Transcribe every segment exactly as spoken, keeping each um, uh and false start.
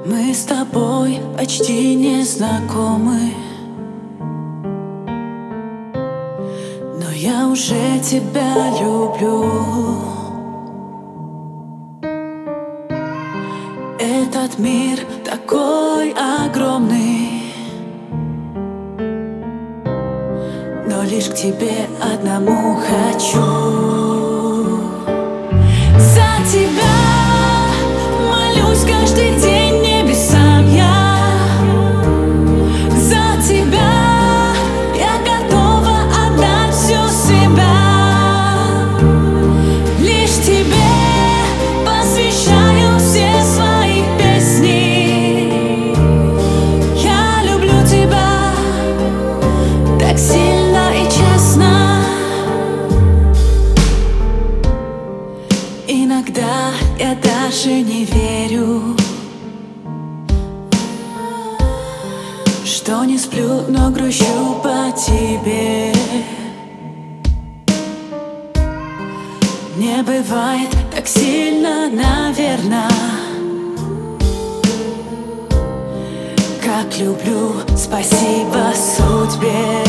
Мы с тобой почти не знакомы, но я уже тебя люблю. Этот мир такой огромный, но лишь к тебе одному хочу. За тебя молюсь каждый день небесам я. За тебя я готова отдать всю себя. Лишь тебе посвящаю все свои песни. Я люблю тебя так сильно и честно. Иногда я даже не верю, что не сплю, но грущу по тебе. Не бывает так сильно, наверно, как люблю. Спасибо судьбе.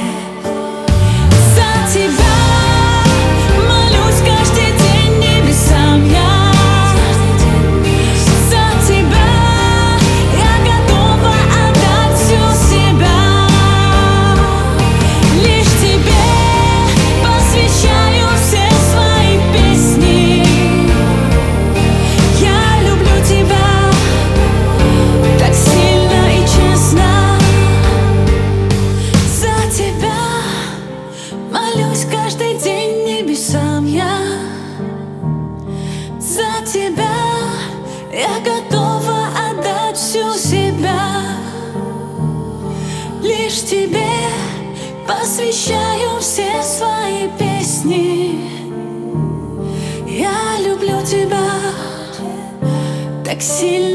За тебя молюсь каждый день небесам я. За тебя я готова отдать всю себя. Лишь тебе посвящаю все свои песни. Я люблю тебя так сильно и честно. За тебя молюсь каждый день небесам я. За тебя я готова отдать всю себя. Лишь тебе посвящаю все свои песни. Я люблю тебя так сильно